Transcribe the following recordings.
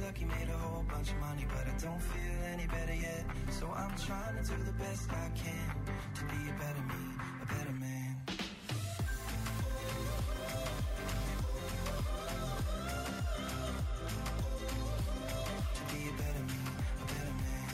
lucky, made a whole bunch of money, but I don't feel any better yet. So I'm trying to do the best I can to be a better me, a better man. To be a better me, a better man.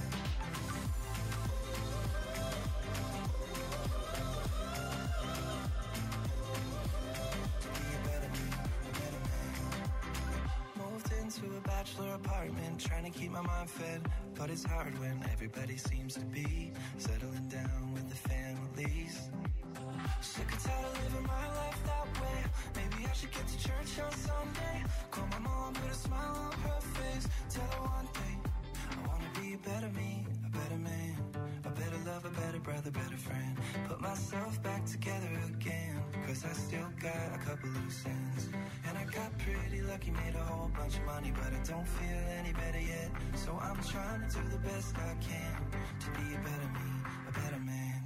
To be a better me, a better man. Moved into a bachelor apartment, trying to keep my mind fed, but it's hard when everybody seems to be settling down with the families. Sick and tired of living my life that way. Maybe I should get to church on Sunday. Call my mom, put a smile on her face. Tell her one day, I wanna be a better me, a better man, a better lover, better brother, better friend. Put myself back together again, cause I still got a couple loose ends. And I got pretty lucky, made a whole bunch of money, but I don't feel any better yet. So I'm trying to do the best I can to be a better me, a better man.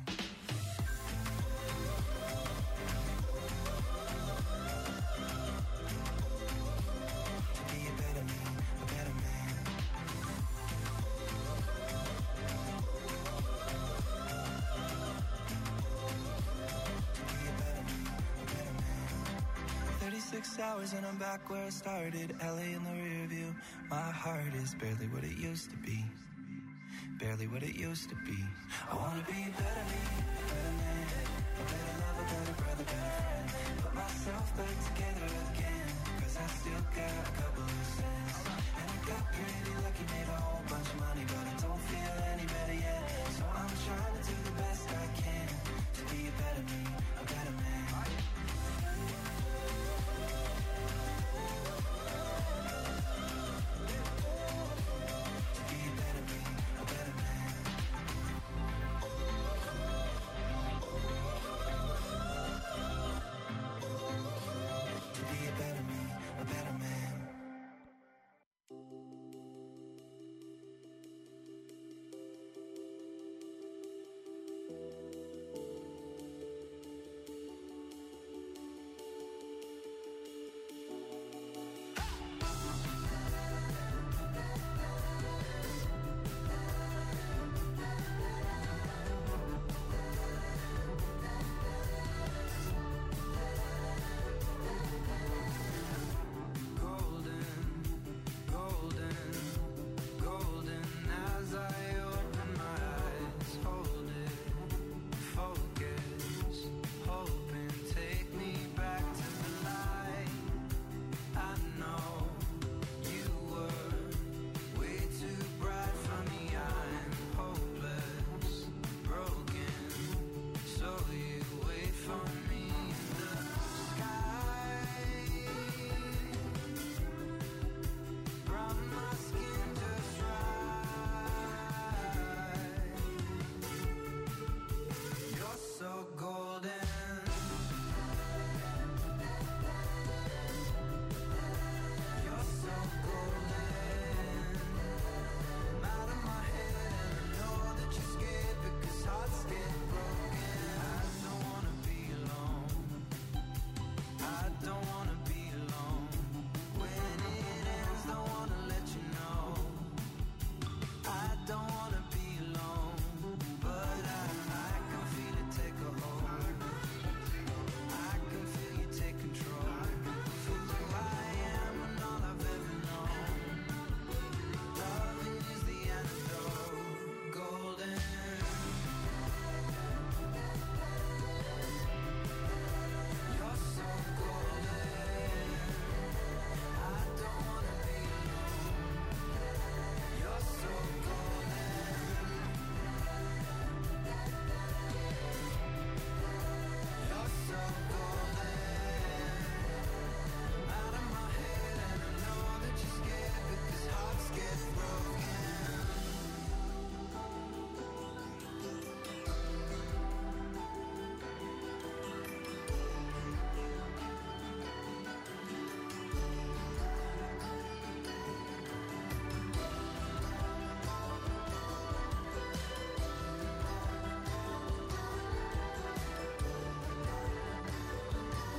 Hours and I'm back where I started, LA in the rear view. My heart is barely what it used to be, barely what it used to be. I wanna be a better me, a better man, a better lover, better brother, better friend. Put myself back together again, cause I still got a couple loose ends. And I got pretty lucky, made a whole bunch of money, but I don't feel any better yet. So I'm trying to do the best I can to be a better me, a better man.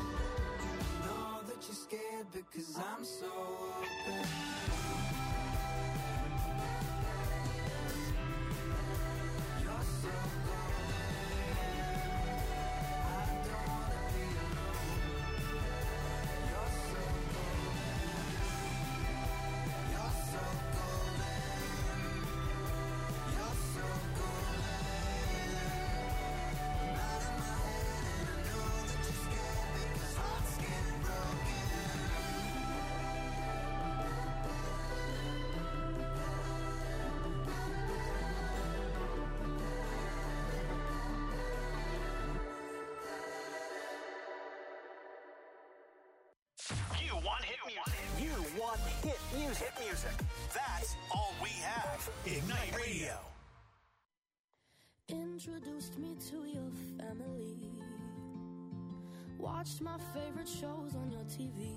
Because I'm so open. Hit music. Hit music. That's all we have. Ignite Radio. Introduced me to your family. Watched my favorite shows on your TV.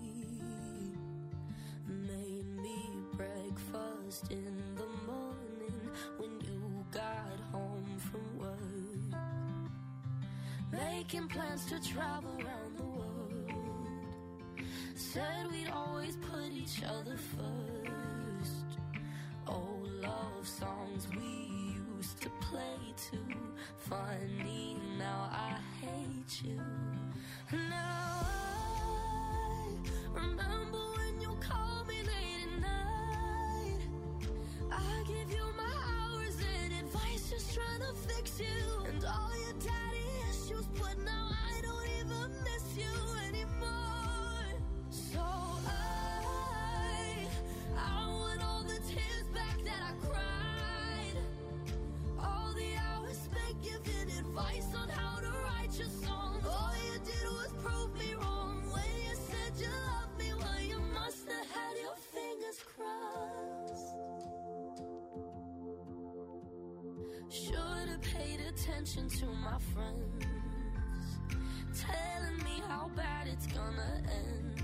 Made me breakfast in the morning when you got home from work. Making plans to travel around the world. Said we'd always put each other first. Old love songs we used to play too. Funny, now I hate you. Now I remember when you called me late at night. I give you my hours and advice, just trying to fix you. And all your daddy issues, but now I don't even miss you anymore. So I want all the tears back that I cried. All the hours spent giving advice on how to write your songs. All you did was prove me wrong when you said you loved me. Well, you must have had your fingers crossed. Should have paid attention to my friends, telling me how bad it's gonna end.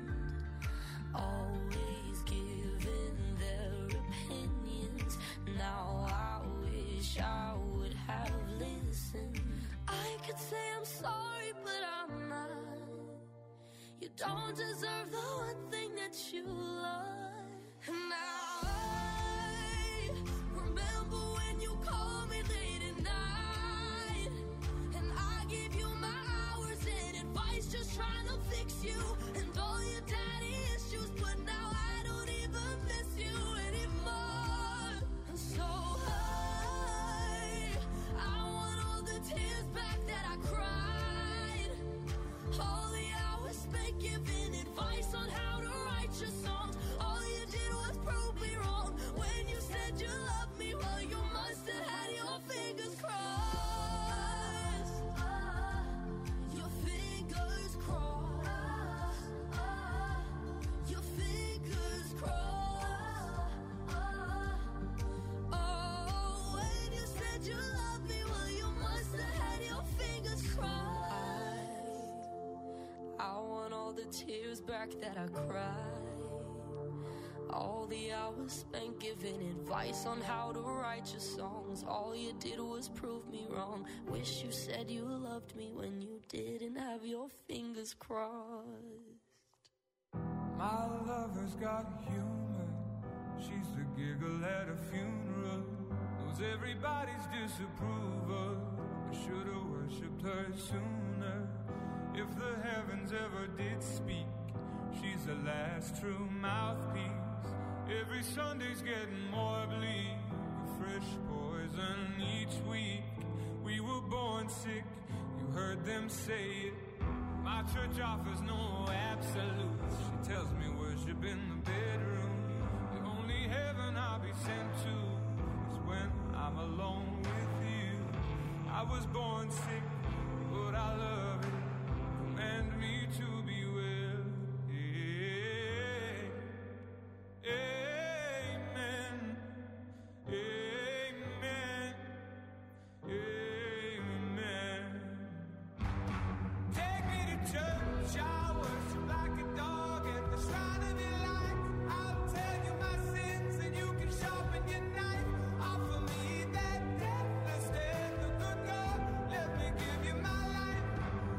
Always giving their opinions. Now I wish I would have listened. I could say I'm sorry, but I'm not. You don't deserve the one thing that you love. And now I remember when you called me late at night. And I gave you my hours and advice, just trying to fix you. And all your daddy issues, but now I don't even miss you anymore. And so I want all the tears back that I cried. All the hours spent giving advice on how to write your songs. All you did was prove me wrong when you said you loved me. Well, you must have had your fingers crossed. Your fingers crossed. Your fingers crossed. Oh, when you said you loved me, well, you must have had your fingers crossed. I want all the tears back that I cried. All the hours spent giving advice on how to write your songs. All you did was prove me wrong. Wish you said you loved me when you didn't have your fingers crossed. My lover's got humor. She's the giggle at a funeral. Knows everybody's disapproval. I should've worshipped her sooner. If the heavens ever did speak, she's the last true mouthpiece. Every Sunday's getting more bleak. A fresh poison each week. We were born sick, you heard them say it. My church offers no absolutes. She tells me worship in the bedroom. The only heaven I'll be sent to is when I'm alone with you. I was born sick, but I love it. Command me to be well. Amen. Amen. Amen. Take me to church, I worship like a dog at the shrine of your light. I'll tell you my sins and you can sharpen your knife. Offer me that deathless death, the good God, let me give you my life.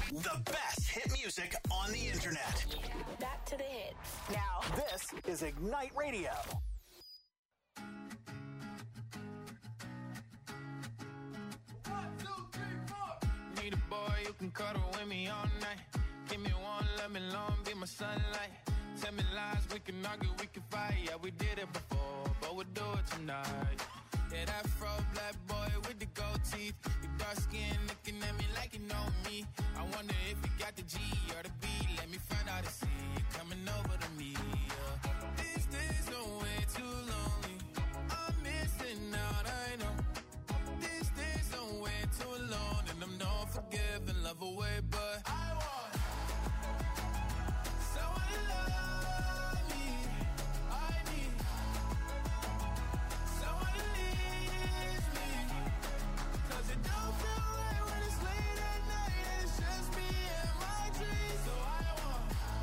The best hit music on the internet. Back to the hits. Now, this is Ignite Radio. Need a boy you can cuddle with me all night. Give me one, let me long, be my sunlight. Tell me lies, we can argue, we can fight. Yeah, we did it before, but we'll do it tonight. Yeah, that fro black boy with the gold teeth. Your dark skin looking at me like you know me. I wonder if you got the G or the B. Let me find out and see you coming over to me. Yeah. These days are way too lonely. I'm missing out, I know. These days are way too long, and I'm not forgiving, love away, but I want someone to love me. I need someone to leave me, 'cause it don't feel right when it's late at night and it's just me and my dreams. So I want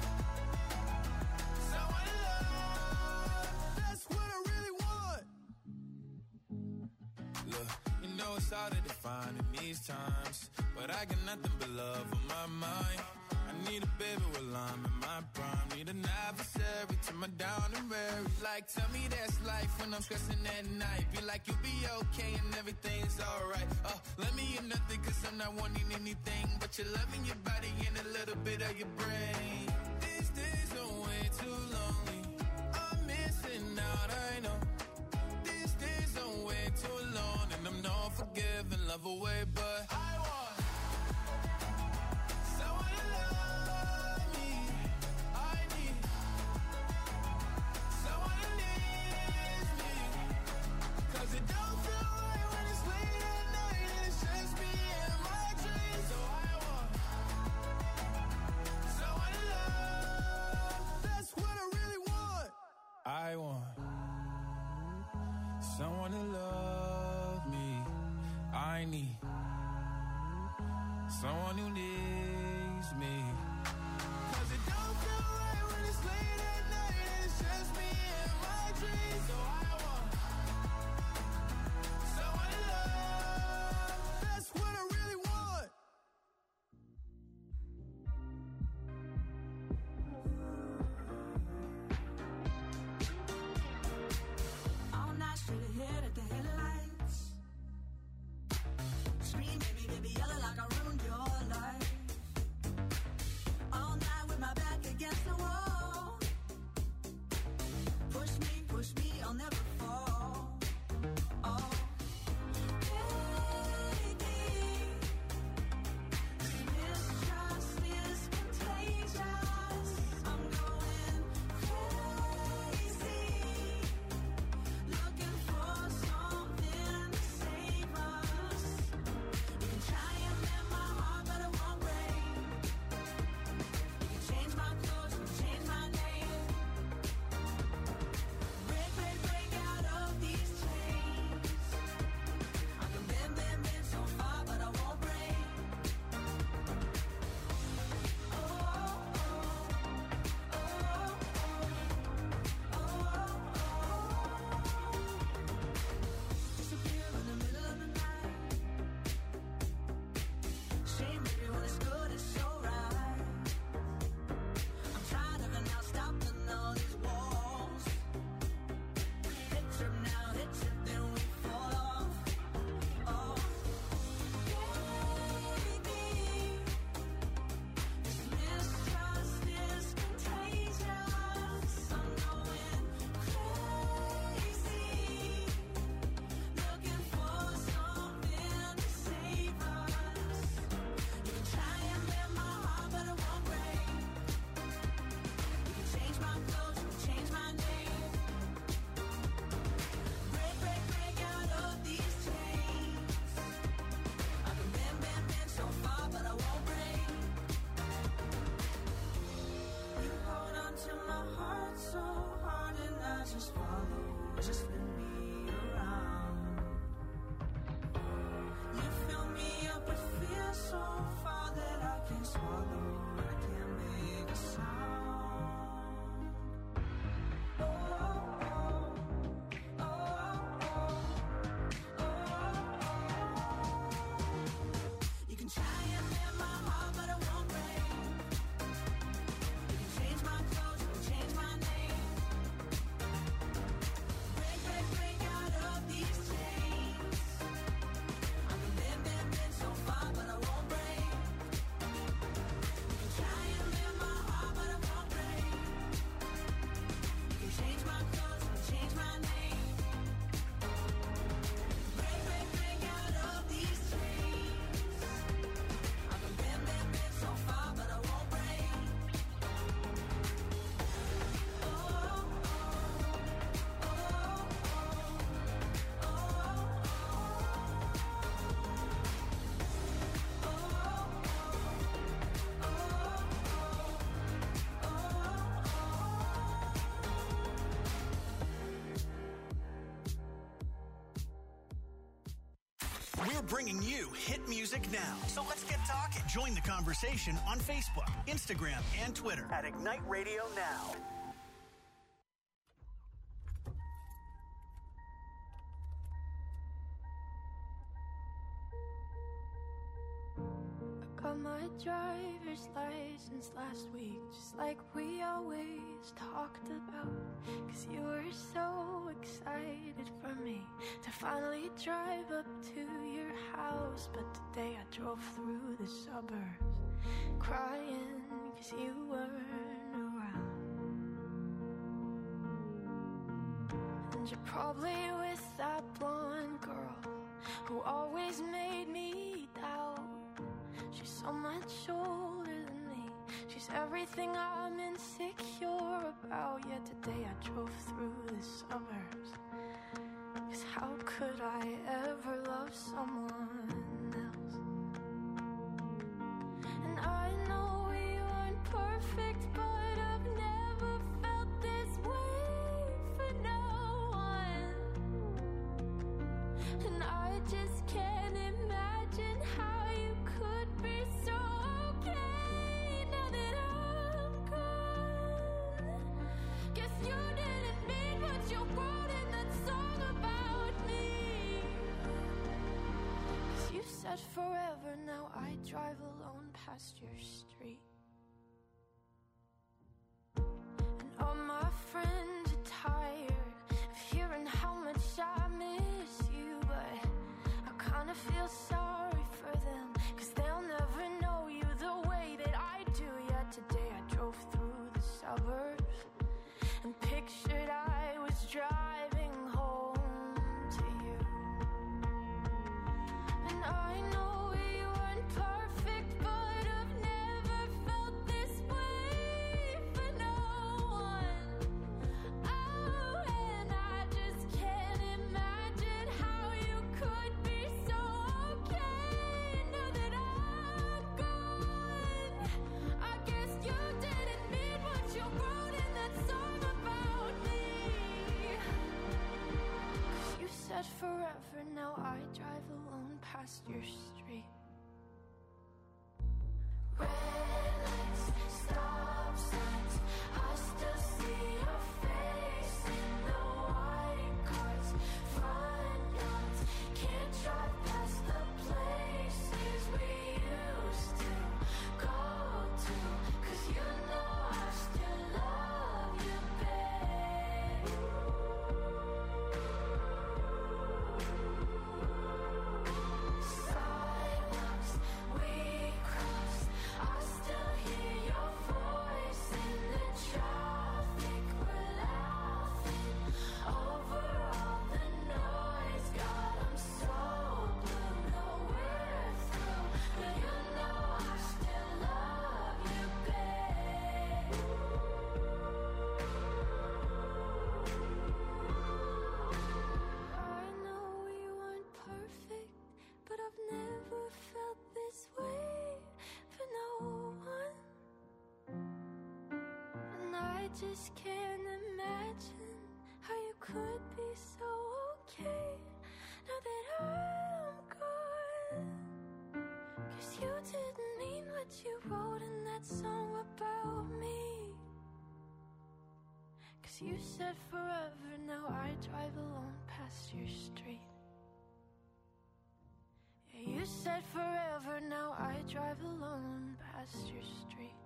someone to love. That's what I really want. Look, you know it's hard to define in these times, but I got nothing but love on my mind. I need a baby while I'm in my prime. Need an adversary to my down and weary. Like, tell me that's life when I'm stressing at night. Be like, you'll be okay and everything's alright. Let me in nothing 'cause I'm not wanting anything but your love in your body and a little bit of your brain. These days are way too lonely. I'm missing out, I know. These days are way too long, and I'm not forgiving, love away, but I want someone to love me. I need someone to leave me, 'cause it don't feel right when it's late at night and it's just me and my dreams. So I want someone to love. That's what I really want. I want someone to love me. I need someone who needs me, 'cause it don't feel right when it's late at night and it's just me and my dreams. So I want someone to love. That's what I really want. All night straight ahead at the headlights. Scream, baby, baby, yelling like I ruined your life. bringing you hit music now. So let's get talking. Join the conversation on Facebook, Instagram, and Twitter at Ignite Radio Now. Got my driver's license last week, just like we always talked about. 'Cause you were so excited for me to finally drive up to your house. But today I drove through the suburbs crying 'cause you weren't around. And you're probably with that blonde girl who always made me doubt. She's so much older than me. She's everything I'm insecure about. Yet today I drove through the suburbs. 'Cause how could I ever love someone else? And I know we weren't perfect, but I've never felt this way for no one. And I just can't imagine how you could be so okay now that I'm gone. Guess you didn't mean what you wrote in that song about me. 'Cause you said forever, now I drive alone past your street. And all my friends are tired of hearing how much I miss you, but I kinda feel sorry for them, 'cause they'll never know you the way that I do. Yet today I drove through the suburbs and pictured I was driving home to you. And I know we weren't perfect, but I've never felt this way for no one. Oh, and I just can't imagine how you could be so okay now that I'm gone. I guess you didn't mean what you wrote in that song about me. 'Cause you said forever, now I drive alone past your street. Red lights, stop signs, I still see your face in the white cars, front yards. Can't drive past the places we used to go to, 'cause you know I still love you, babe. Sidewalks we cross, I still hear your voice in the traffic. We're laughing over all the noise. God, I'm so blue, no we're through, but you know I still love you, babe. I know we weren't perfect, but I've never felt this way for no one. And I just can't imagine how you could be so okay now that I'm gone. 'Cause you didn't mean what you wrote in that song about me. 'Cause you said forever, now I drive alone past your street. Yeah, you said forever, now I drive alone past your street.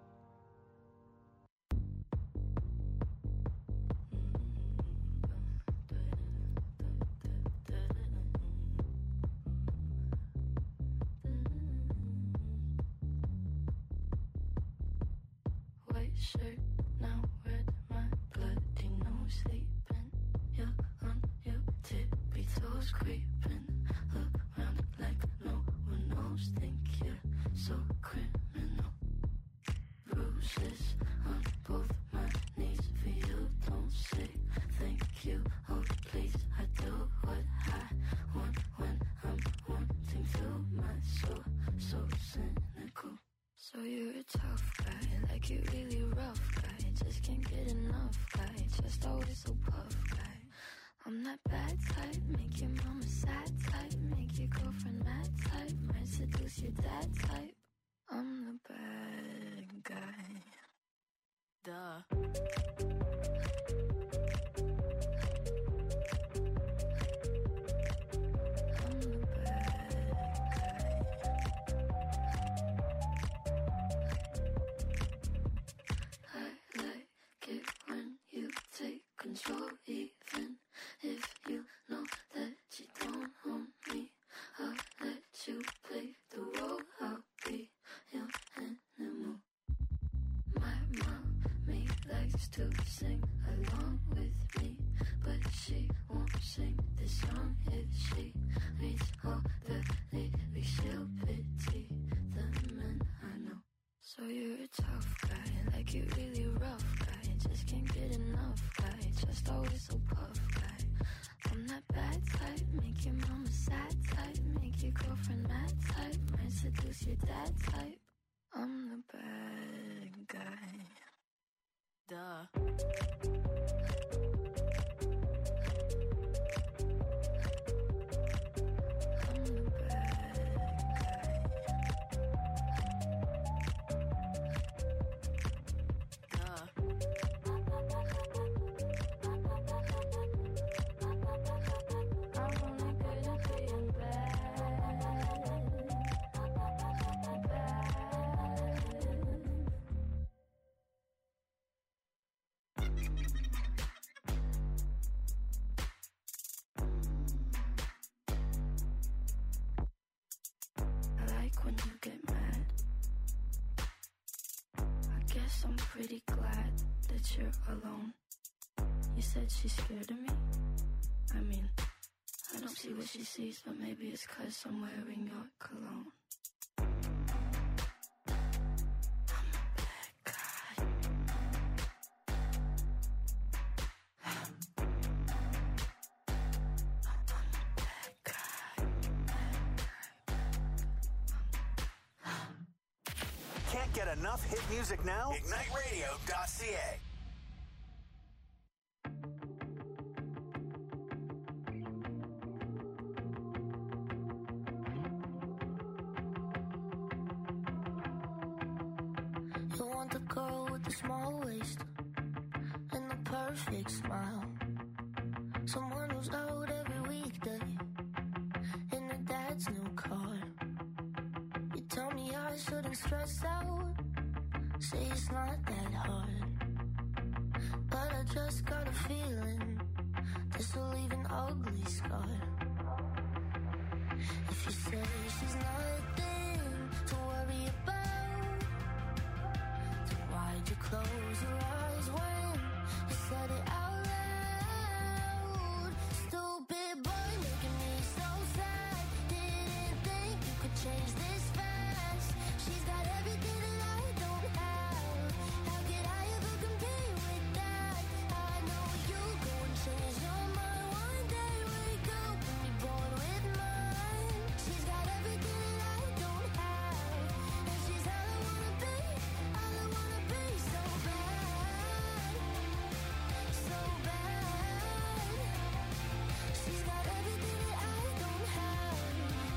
White shirt, now red, my bloody nose sleeping. You're on your tippy toes creeping around like no one knows. Think you're so criminal. Bruises on both my knees for you. Don't say thank you, oh please. I do what I want when I'm wanting to. My soul so cynical. So you're a tough guy, like you really rough guy. Just can't get enough guy, just always so puff guy. I'm that bad type, make your mama sad type, make your girlfriend mad seduce your dad type. I'm the bad guy. Duh. Control, even if you know that you don't own me. I'll let you play the role. I'll be your animal. My mommy likes to sing along with me, but she won't sing this song if she reads all the lyrics. She'll pity the men I know. So you're a tough guy, like you're really rough guy. Just can't get enough guy, just always so puff guy. I'm that bad type, make your mama sad type, make your girlfriend mad type, might seduce your dad type. I'm the bad guy. Duh. When you get mad, I guess I'm pretty glad that you're alone. You said she's scared of me? I mean, I don't see what she sees, but maybe it's 'cause I'm wearing your cologne. Can't get enough hit music now? IgniteRadio.ca. You want the girl with the small waist and the perfect smile. Someone who's out every weekday in her dad's new car. You tell me I shouldn't stress out, say it's not that hard. But I just got a feeling this will leave an ugly scar. If you say she's nothing to worry about, then why'd you close your eyes when you said it out loud? Stupid boy making me so sad. Didn't think you could change this fast. She's got everything that I don't have. How could I ever compete with that? I know you go and change your mind one day. Wake up and be bored with mine. She's got everything that I don't have, and she's all I wanna be, all I wanna be. So bad, so bad. She's got everything that I don't have.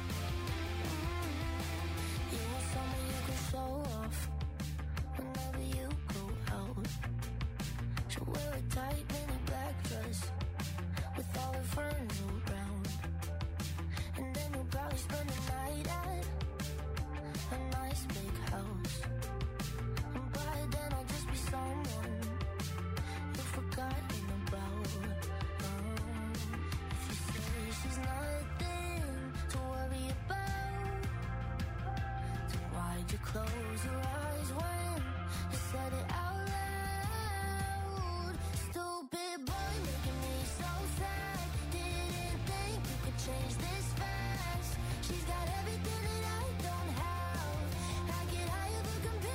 You want someone you can show off whenever you go out. She'll wear a tight mini black dress with all her friends around, and then you'll probably spend the night at a nice big house. And by then I'll just be someone you've forgotten about. If you say she's nothing to worry about, then why'd you close your eyes when you said it out loud? Stupid boy making me so sad. Didn't think you could change this fast. She's got everything that I don't have. How could I ever compete?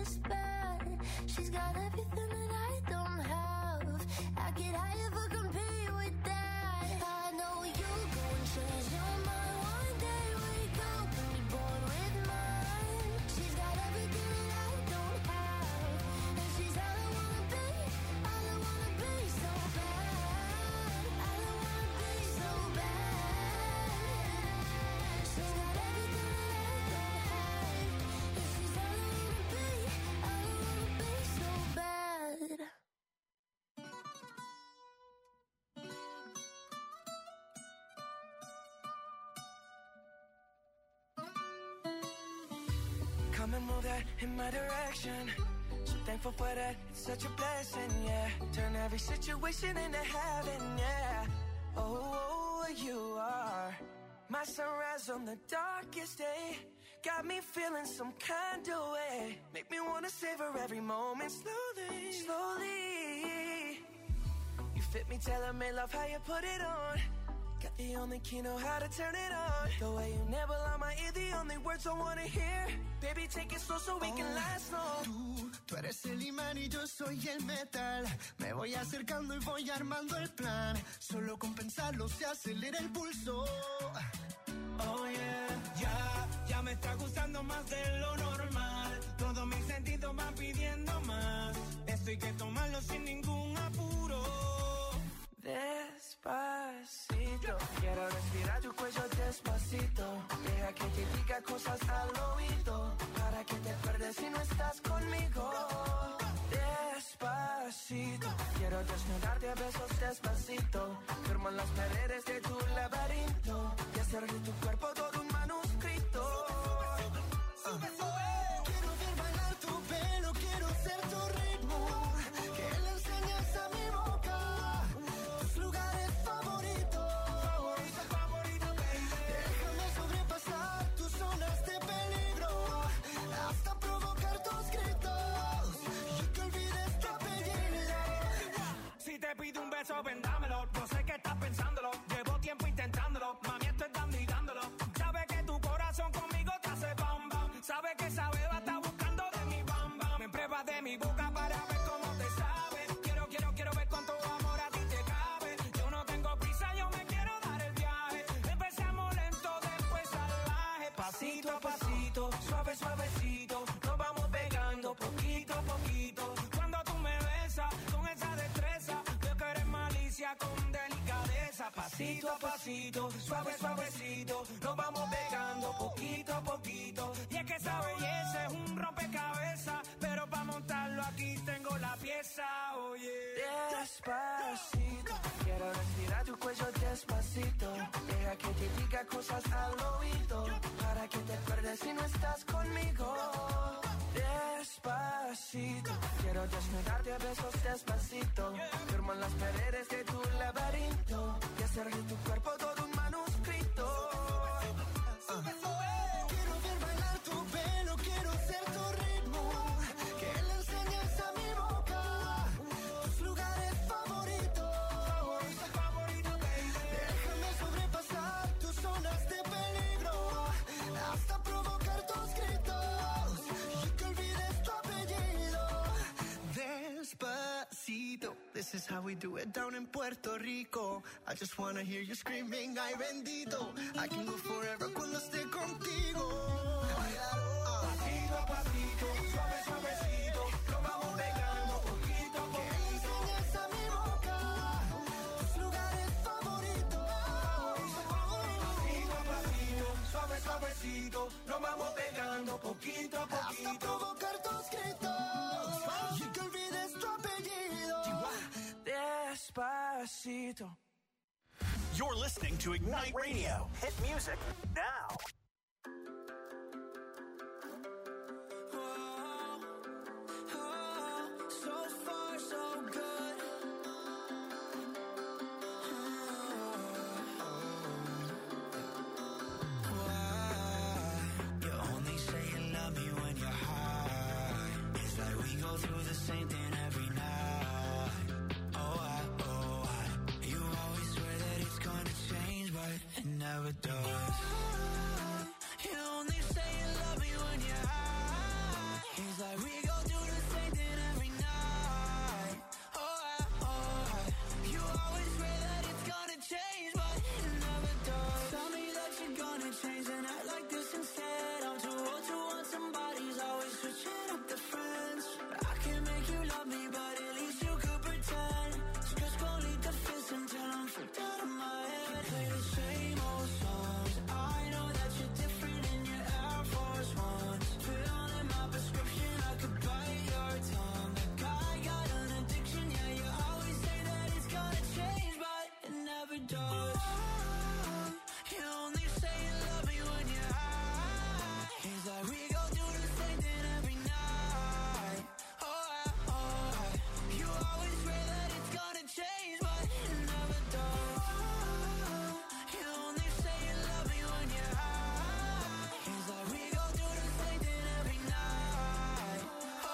this bad. She's got everything that I don't have. I could ever compete with that. I know you'll go and change your mind one day. Wake up and be bored with mine. She's got everything that I don't have, and she's all I wanna be. All I wanna be so bad. All I wanna be so bad. She's got everything that I don't have, and she's all I wanna be. All I wanna be so bad. Come and move that in my direction. So thankful for that, it's such a blessing, yeah. Turn every situation into heaven, yeah. Oh, you are my sunrise on the darkest day. Got me feeling some kind of way. Make me wanna savor every moment slowly, slowly. You fit me, tailor-made, love how you put it on. Got the only key, know how to turn it on. The way you nibble on my ear, the only words I wanna hear. Baby, take it slow so we can last long. Tú eres el imán y yo soy el metal. Me voy acercando y voy armando el plan. Solo con pensarlo se acelera el pulso. Oh yeah, ya me está gustando más de lo normal. Todos mis sentidos van pidiendo más. Esto hay que tomarlo sin ningún apuro. Despacito, quiero respirar tu cuello despacito. Deja que te diga cosas al oído, para que te acuerdes si no estás conmigo. Despacito, quiero desnudarte a besos despacito. Firmo en las paredes de tu laberinto y hacer de tu cuerpo todo un manuscrito. Quiero ver bailar tu pelo, quiero ser tu ritmo. Que le enseñes a mi boca tus lugares favoritos. Déjame sobrepasar tus zonas de peligro, hasta provocar tus gritos y que olvides tu apellido. Si te pido un beso, ven dámelo. No sé qué estás pensándolo. Llevo tiempo intentándolo. Mami, esto es dando y dándolo. Sabe que tu corazón conmigo te hace bam bam. Sabe que esa beba está buscando de mi bam bam. Me pruebas de mi boca para ver cómo te sabe. Quiero ver cuánto amor a ti te cabe. Yo no tengo prisa, yo me quiero dar el viaje. Empezamos lento, después salvaje. Pasito a pasito, suave, suavecito. Nos vamos pegando poquito a poquito. Cuando tú me besas con esa destreza, veo que eres malicia con delicadeza. Pasito a pasito, suave, suavecito. Nos vamos pegando poquito a poquito. Y es que esa belleza es un rompecabezas, pero para montarlo aquí tengo la pieza, oye. Despacito, quiero respirar tu cuello despacito. Deja que te diga cosas al oído, para que te acuerdes si no estás conmigo. Despacito, quiero desnudarte a besos despacito. Firmo en las paredes de tu laberinto y hacer de tu cuerpo todo un manuscrito. Quiero ver bailar tu pelo, quiero ser tu ritmo. Que le enseñes a mi boca tus lugares favoritos. Déjame sobrepasar tus zonas de peligro, hasta provocar tus gritos y que olvides tu apellido. Despacito, this is how we do it down in Puerto Rico. I just wanna hear you screaming, ay bendito. I can go forever cuando esté contigo. Pasito a pasito, suave, suavecito. Nos vamos pegando poquito a Que poquito. enseñes a mi boca tus lugares favoritos. Pasito a pasito, suave, suavecito. Nos vamos pegando poquito a Hasta poquito. provocar tus gritos y que olvides tu apellido. Despacito. You're listening to Ignite Radio. Hit music now. So far, so good. Why? You only say you love me when you're high. It's like we go through the same thing every night. Oh, I. You always swear that it's gonna change, but it never does. You only say you love me when you're high. It's like we go does. You only say you love me when you're high. It's like we go do the same thing every night. You always swear that it's gonna change, but it never does. You only say you love me when you're high. It's like we go do the same thing every night.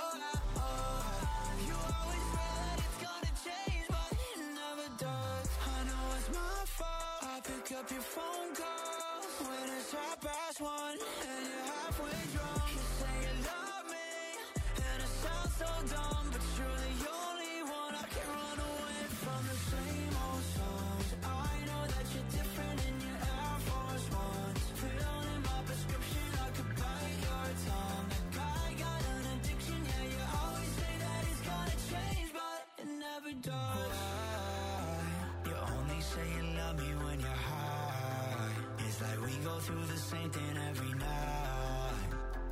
You always swear that it's gonna change, but it never does. I know it's my fault. I pick up your phone calls when it's 1:30 and you're halfway drunk. You say you love me, and it sounds so dumb, but you're the only one I can run away from. The same old songs. I know that you're different in your Air Force Ones. Filled in my prescription, I could bite your tongue. That guy got an addiction, yeah, you always say that it's gonna change, but it never does. You only say you love me when you're high. It's like we go through the same thing every night.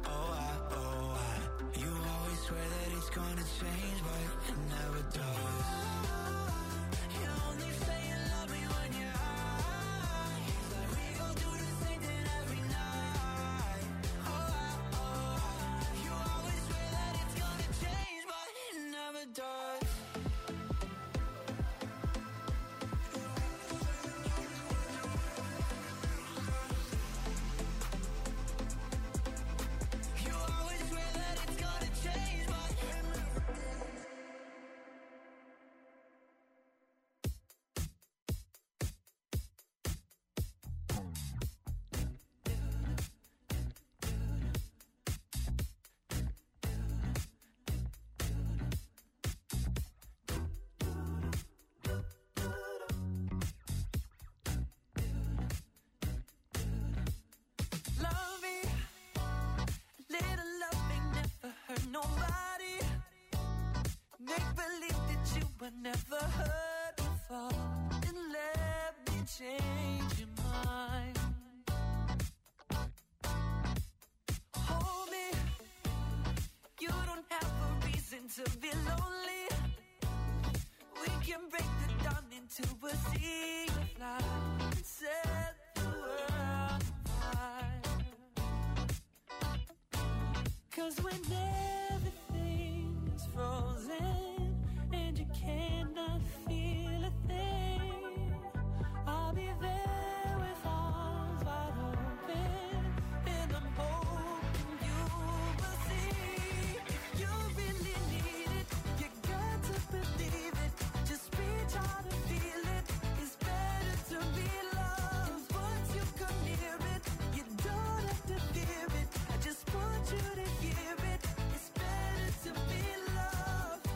You always swear that it's gonna change, but it never does. You only say you love me when you're high. It's like we go do the same thing every night. You always swear that it's gonna change, but it never does. You always swear that it's gonna change, but love me. Little loving never hurt nobody. Make believe that you were never hurt before, and let me change your mind. Hold me. You don't have a reason to be lonely. We can break the dawn into a sea of light and set the world afire. 'Cause when everything is frozen and you cannot feel a thing, I'll be there with arms wide open, and I'm hoping you will see. If you really need it, you got to believe it. Just reach out and feel it. It's better to be loved. Once you come near it, you don't have to fear it. I just want you to hear it. It's better to be loved.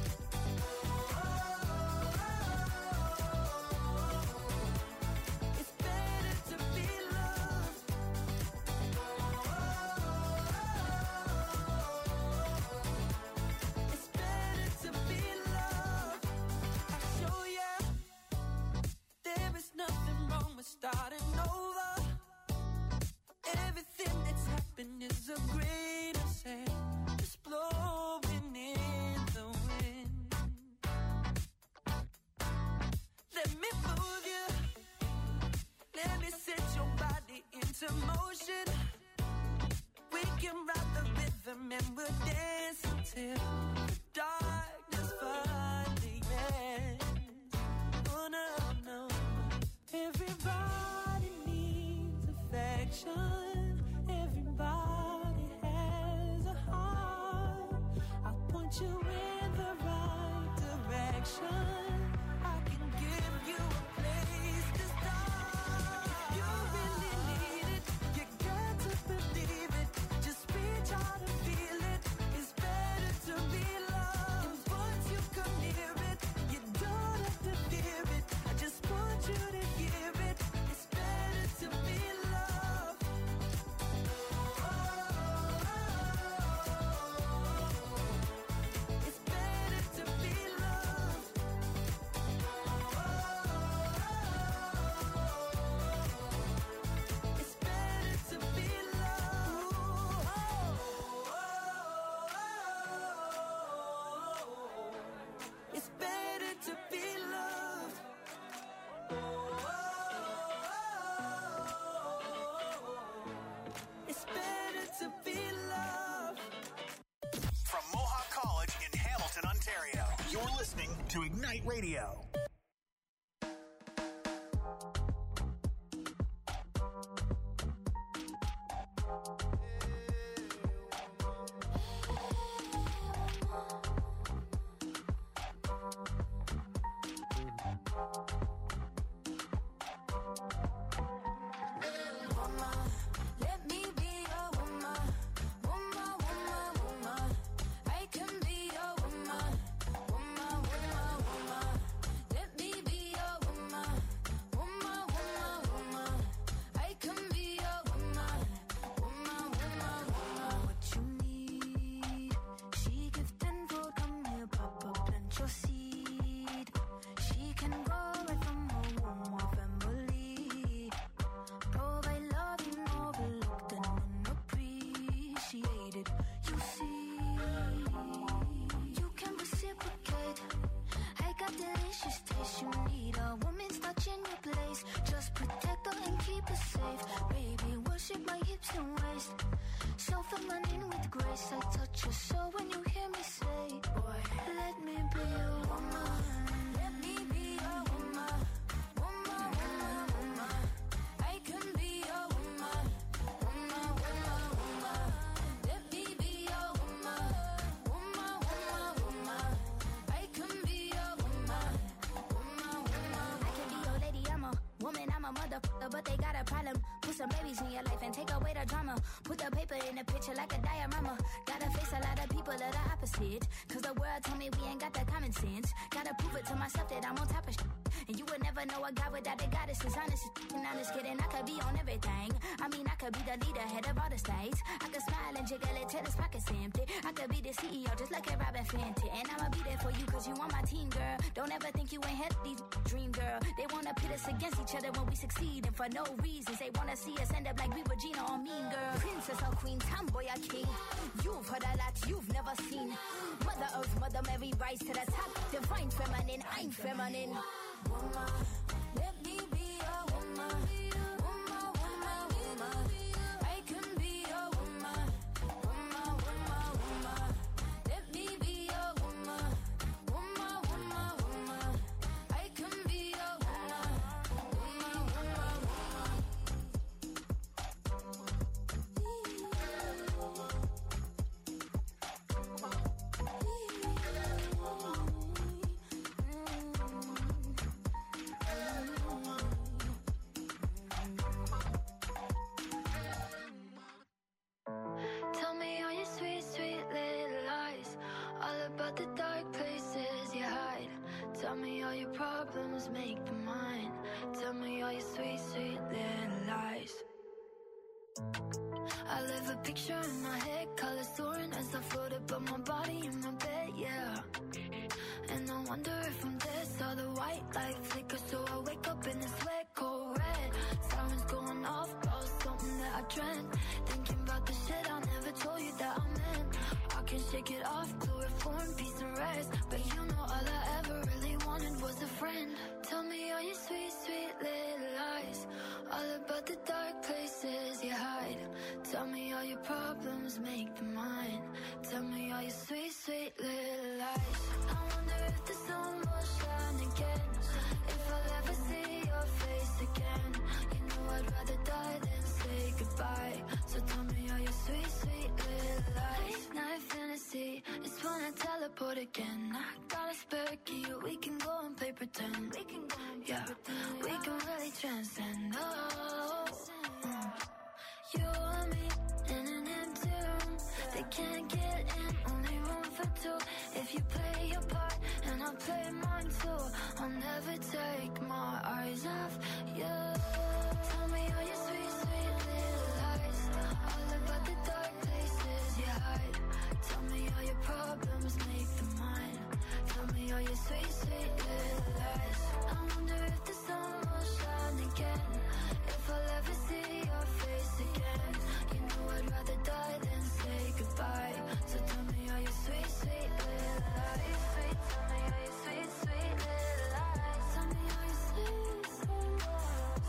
It's better to be loved. It's better to be loved. I'll show ya. There is nothing wrong with starting over. Everything that's happened is a grain of sand, just blowing in the wind. Let me move you. Let me set your body into motion. We can ride the rhythm and we'll dance until the darkness finally ends. Oh no, no. Everybody needs affection. Everybody has a heart. I'll point you in the right direction. I can give you a place to start. You really need it. You got to believe it. Just reach out and feel it. It's better to be loved. Once you come near it, you don't have to fear it. I just want you to hear it. It's better to be loved. It's better to be loved. to Ignite Radio. But they got a problem. Put some babies in your life and take away the drama. Put the paper in the picture like a diorama. Gotta face a lot of people that are opposite. Cause the world told me we ain't got the common sense. Gotta prove it to myself that I'm on top of shit. And you would never know a guy without a goddess is honest. And honest kidding, I could be on everything. I mean, I could be the leader, head of all the states. I could smile and jiggle it till his pockets empty. I could be the CEO just like a Robin Fenty. And I'ma be there for you cause you on my team, girl. Don't ever think you ain't had these dream, girl. They wanna pit us against each other when we succeed. And for no reasons, they wanna see us end up like we Regina or Mean Girl. Princess or queen, tomboy or king. You've heard a lot you've never seen. Mother Earth, Mother Mary, rise to the top. Divine feminine, I'm feminine. Woman, let me be a woman. Woman, woman, woman. I can be a woman. Woman, woman, woman. Let me be a woman. Woman, woman, woman. I can be a woman. Woman, woman, Tell me all your sweet, sweet little lies. All about the dark places you hide. Tell me all your problems, make them mine. Tell me all your sweet, sweet little lies. I live a picture in my head, colors soaring as I float above my body in my bed, yeah. And I wonder if I'm dead, saw the white light flicker, so I wake up in this wet, cold red. Sirens going off, about something that I dreamt. Thinking about the shit I never told you that I meant. I can shake it off, chloroform, peace and rest. But you know all I ever really wanted was a friend. Tell me all your sweet, sweet little lies. All about the dark places you hide. Tell me all your problems, make them mine. Tell me all your sweet, sweet little lies. I wonder if the sun will shine again. If I'll ever see your face again. You know I'd rather die than say goodbye. So tell me all your sweet, sweet little lies. Night fantasy, it's when I teleport again. I got a spare key, we can go and play pretend. We can go and play pretend. We can really transcend. Oh, you and me in an empty room. They can't get in, only room for two. If you play your part and I'll play mine too, I'll never take my eyes off you. Tell me all your sweet, sweet little lies. All about the dark places you hide. Tell me all your problems, make them mine. Tell me all your sweet, sweet little lies. I wonder if the sun will shine again. If I'll ever see your face again. You know I'd rather die than say goodbye. So tell me all your sweet, sweet little lies. Tell me all your sweet, sweet little lies. Tell me all your sweet, sweet.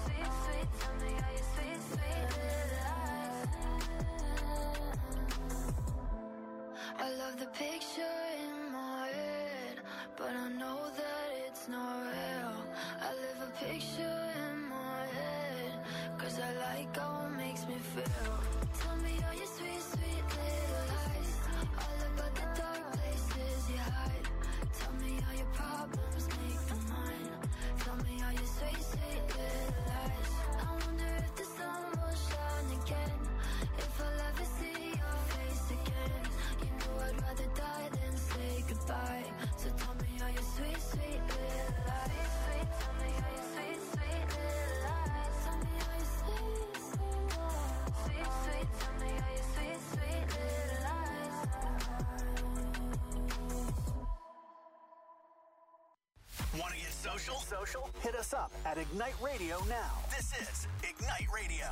social? Hit us up at Ignite Radio now. This is Ignite Radio.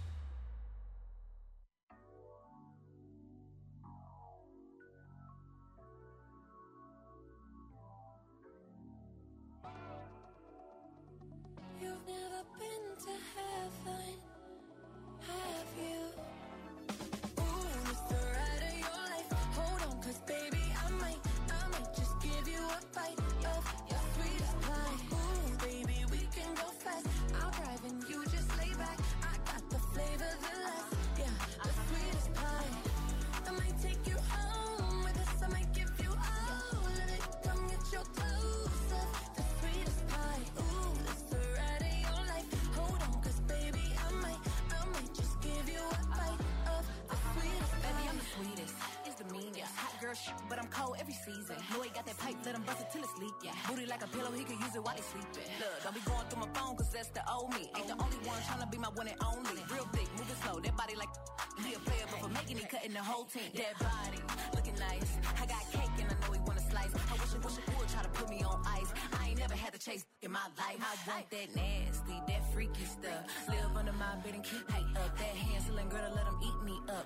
You've never been to heaven, have you? Ooh, it's the ride of your life. Hold on, 'cause baby, I might just give you a bite of your sweetest pie. Ooh, baby, we can go fast. I'll drive and you just lay back. I got the flavor, the last, yeah, the sweetest pie. I might take you home with us. I might give you all of it. Come get your clothes up, the sweetest pie. Ooh, it's the ride of your life. Hold on, 'cause baby, I might just give you a bite of the sweetest pie. Baby, I'm the sweetest. It's the meanest. Hot girl shit, but I'm cold every season. Know he got that pipe, let him bust it till it's leak, yeah. Booty like a pillow, he could use it while he's sleeping. Look, don't be going through my phone, 'cause that's the old me. Ain't the only one tryna be my one and only. Real thick, moving slow, that body like he a player, but for making it, cutting the whole team. That body, looking nice. I got cake and I know he wanna slice. I wish it would try to put me on ice. I ain't never had to chase in my life. I want that nasty, that freaky stuff. Live under my bed and keep me up. That Hansel and Gretel, let him eat me up.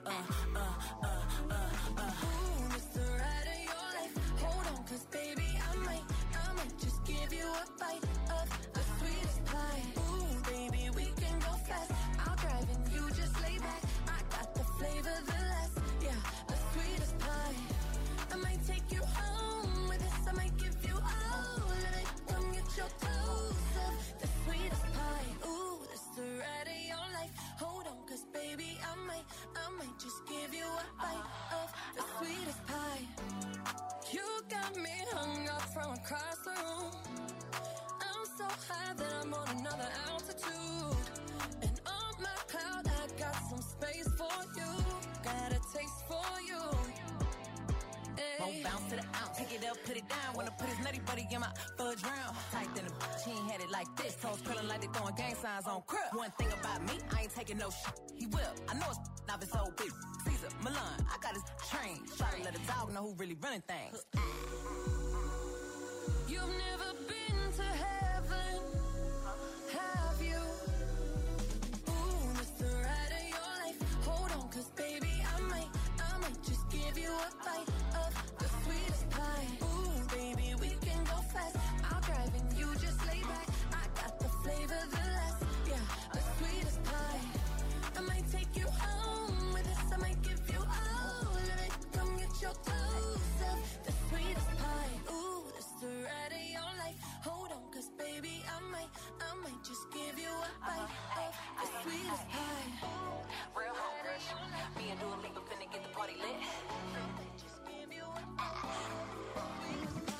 Ooh, it's the ride of your life. Hold on, 'cause baby, I might just give you a bite of the sweetest pie. Ooh, baby, we can go fast. I'll drive and you just lay back. I got the flavor, the last, yeah, the sweetest pie. I might take you home with us. I might give you all of it. Come get your clothes up, the sweetest pie. Ooh, it's the ride of your life. Hold on, 'cause baby, I might just give you a bite of the sweetest pie. You got me hung up from across the room. I'm so high that I'm on another altitude. And on my cloud, I got some space for you. Got a taste for you. Won't bounce to the ounce. Pick it up, put it down. Wanna put his nutty buddy in my fudge round. Tight than a bitch, he ain't had it like this. Toes curling like they throwing gang signs on crib. One thing about me, I ain't taking no shit. He will. I know it's not his old bitch. Caesar, Milan, I got his train. Try to let a dog know who really running things. You've never been to heaven, have you? Ooh, it's the ride of your life. Hold on, 'cause baby, I might just give you a bite of the sweetest pie. Ooh, baby, we can go fast. I'll drive and you just lay back. I got the flavor, the last, yeah, the sweetest pie. I might take you home with us. I might give you all of it. Come get your clothes up, the sweetest pie. Ooh, it's the ride of your life. Hold on, 'cause baby, I might just give you a bite of the sweetest pie. Real home rush. Me and Dua Lipa finna get the party lit. Just give you a sweetest pie.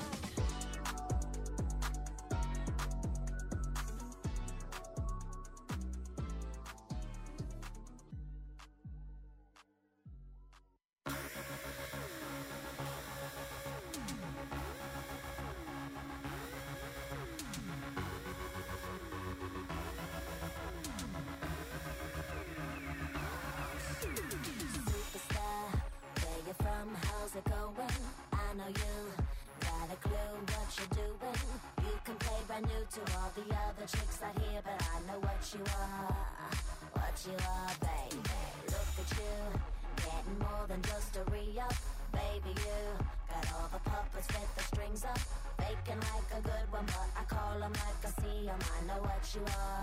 How's it going? I know you got a clue what you're doing. You can play brand new to all the other chicks out here, but I know what you are, baby. Look at you, getting more than just a re-up. Baby, you got all the puppets with the strings up. Faking like a good one, but I call them like I see them. I know what you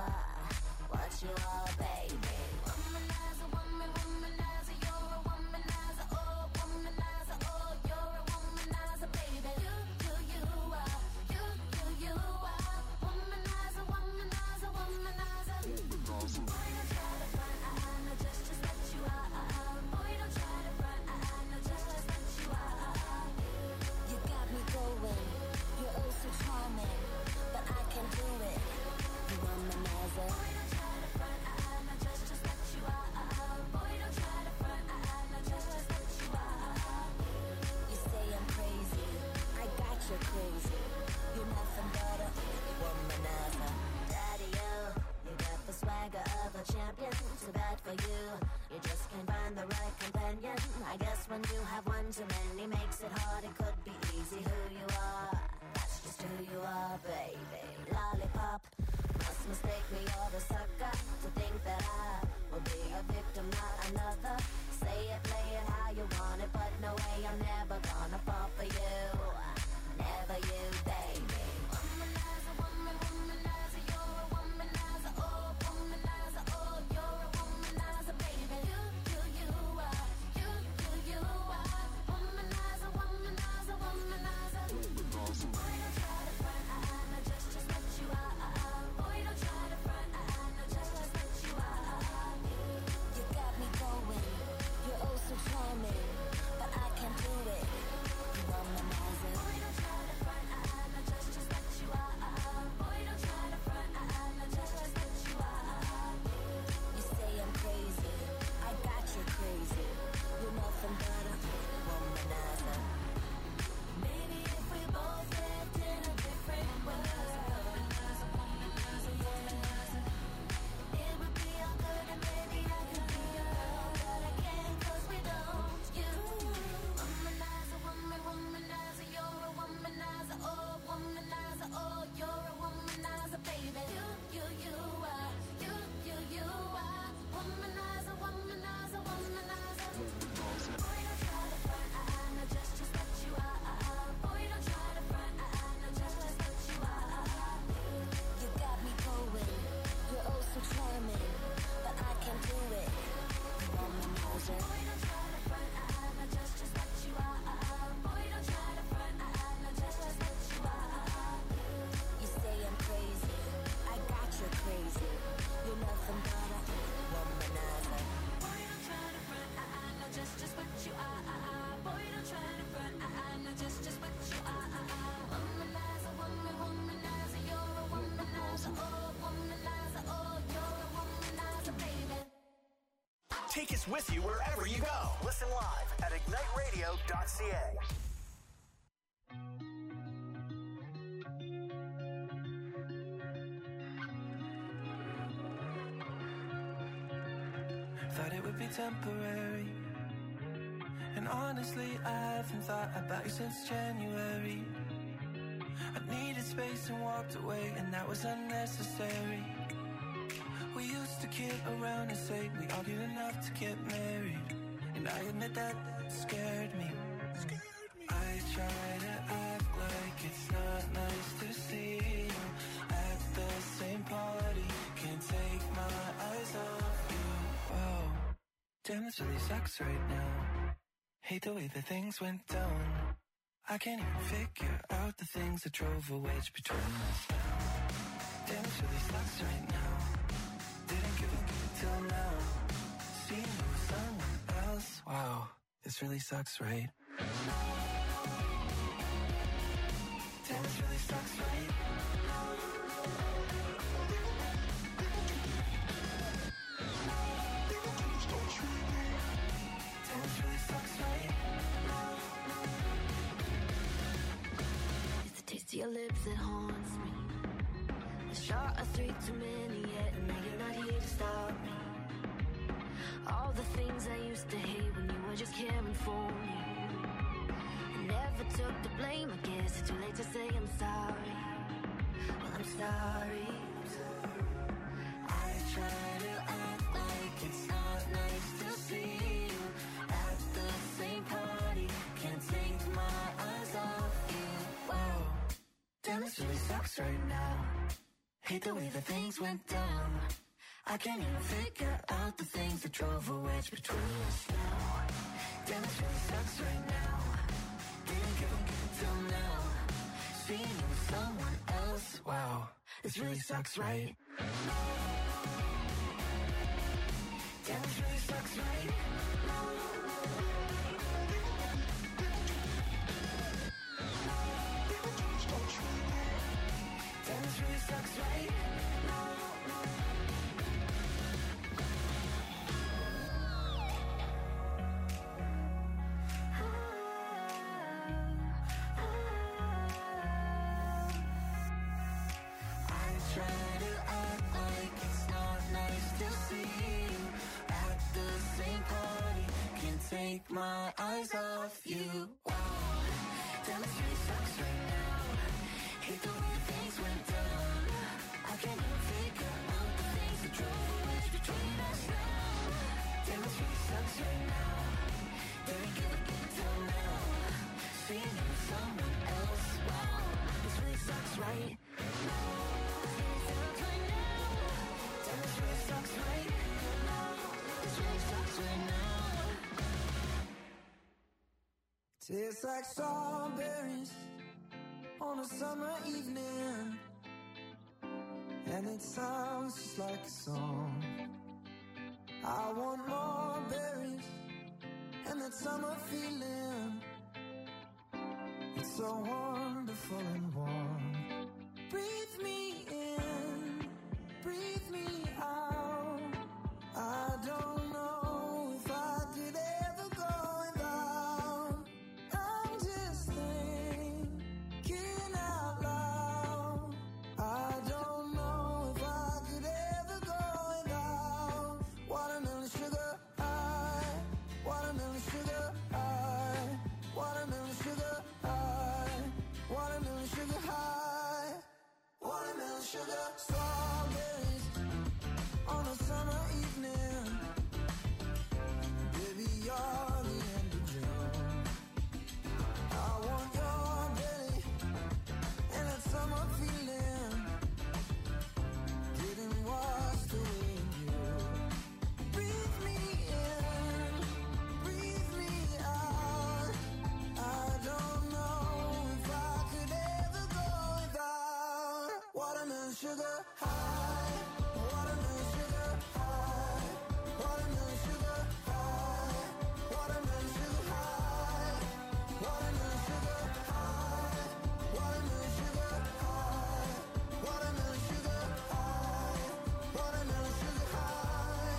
are, baby. Womanizer, womanizer, you're a womanizer, oh, womanizer, oh, you're a womanizer, baby. You are, you are, womanizer, womanizer, womanizer. Boy, don't try to front, no, just let you are. Boy, don't try to front, no, just let you are. You got me going, you're oh so charming, but I can do it. You womanizer. Boy, don't try to front, no, just let you are. Boy, don't try to front, no, just let you are. You say I'm crazy, I got you crazy. You're nothing but a womanizer. Daddy, you got the swagger of a champion. Too bad for you, you just can't find the right companion. I guess when you have one too many makes it hard. It could be easy who you are. That's just who you are, baby. Lolly. just mistake me or the sucker to think that I will be a victim, not another. Say it, play it how you want it, but no way, I'm never gonna fall for you. Never you, baby. Womanizer, woman, womanizer, you're a womanizer, oh, womanizer, oh, you're a womanizer, baby. You are, you are. Womanizer, womanizer, womanizer. Boy, don't try to front, I know just what you are. Boy, don't try to front, I know just what you are. You got me going, you're oh so charming, but I can't do it. You womanizer. Boy, don't try to front, I know just what you are. Boy, don't try to front, I know just what you are. You say I'm crazy, I got you crazy. You're nothing but a womanizer. Maybe if we both lived in a different world, it would be all good and maybe I could be your girl, but I can't 'cause we don't. You womanizer, woman, womanizer, you're a womanizer, oh, womanizer, oh, you're a womanizer, baby. You are, you are, womanizer, womanizer, womanizer. Boy, don't try to front, I know just what you are. Boy, don't try to front, I know just what you are. You got me going, you're oh so charming, but I can't do it. You womanizer. Boy, don't try to front, I know just what you are. Boy, don't try to front, I know just what you are. You say I'm crazy, I got you crazy. You're nothing but a womanizer. Boy, don't try to front, I know just what you are. Boy, don't try to front, I know just what you are. Womanizer, woman, womanizer, you're a womanizer, oh, womanizer, oh, you're a womanizer, baby. Take us with you wherever you go. Listen live at igniteradio.ca. Thought it would be temporary, and honestly I haven't thought about you since January. I needed space and walked away, and that was unnecessary. We used to kid around and say we argued enough to get married, and I admit that scared me. I try to act like it's not nice to see you at the same party. Can't take my eyes off you. Whoa, damn, this really sucks right now. Hate the way that things went down. I can't even figure out the things that drove a wedge between us now. Damn, this really sucks right now. Didn't give a till now. Seeing you with someone else. Wow, this really sucks, right? Damn, this really sucks, right? Damn, this really sucks, right? It's the taste of your lips that haunts me. A shot of 3 too many yet, and now you're not here to stop me. All the things I used to hate when you were just caring for me. I never took the blame, I guess it's too late to say I'm sorry. Well, I'm sorry. I try to act like it's not nice to see you at the same party. Can't take my eyes off you. Wow, damn, this really sucks right now. Hate the way that things went down. I can't even figure out the things that drove a wedge between us now. Damn, this really sucks right now. Didn't give a till now. Seeing you with someone else. Wow, this really sucks, right? Damn, this really sucks, right? Damn, this really sucks, right? Take my eyes off you. Wow, damn, it really sucks right now. Hate the way things went down. I can't even figure Tastes like strawberries on a summer evening, and it sounds just like a song. I want more berries and that summer feeling. It's so wonderful and warm. Breathe me in, breathe me out. I don't know if I could ever go without. I'm just thinking out loud. I don't know if I could ever go without. Watermelon sugar high, watermelon sugar high, watermelon sugar high, watermelon sugar high, watermelon sugar. Strawberries on a summer evening. Baby, you're the end of June. I want your belly and that summer feeling. Getting washed away in you. Breathe me in, breathe me out. I don't know if I could ever go without. Watermelon sugar high, watermelon sugar high, watermelon sugar high, watermelon sugar high, watermelon sugar high, watermelon sugar high, watermelon sugar high, watermelon sugar high.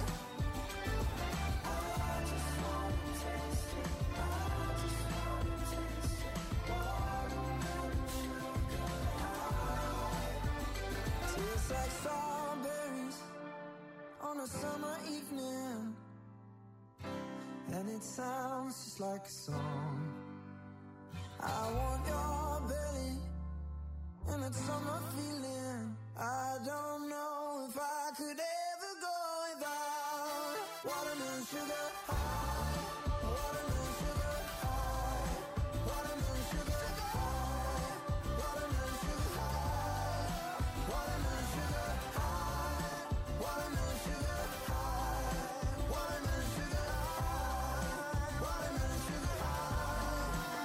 I just wanna taste it, I just wanna taste it. Watermelon sugar high. Tastes like strawberries on a summer evening, and it sounds just like a song. I want your belly and that summer feeling. I don't know if I could ever go without. Watermelon sugar high, watermelon sugar high, watermelon sugar high, watermelon sugar high, watermelon sugar high, watermelon sugar high, watermelon sugar high, watermelon sugar high.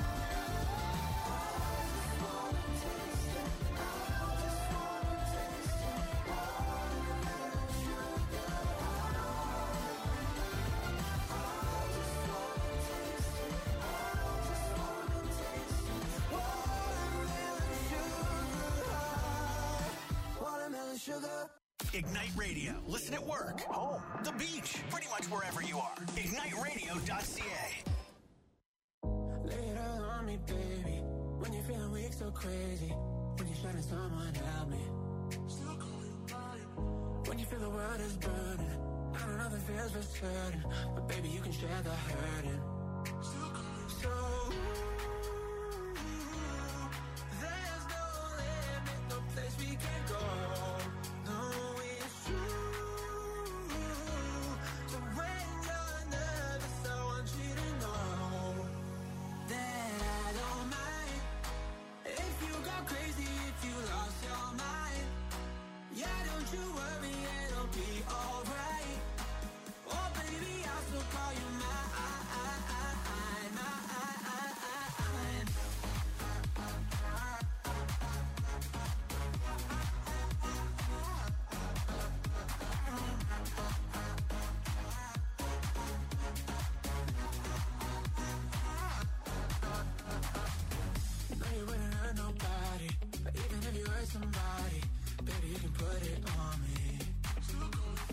I just wanna taste it, I just wanna taste it. Watermelon sugar high. I just wanna taste it, I just wanna taste it. Watermelon sugar high, watermelon sugar. Ignite Radio. Listen at work, home, the beach, pretty much wherever you are. IgniteRadio.ca. Lay it all on me, baby. When you're feeling weak, so crazy. When you're shutting someone help me. When you feel the world is burning. I don't know if it feels for certain, but baby, you can share the hurting.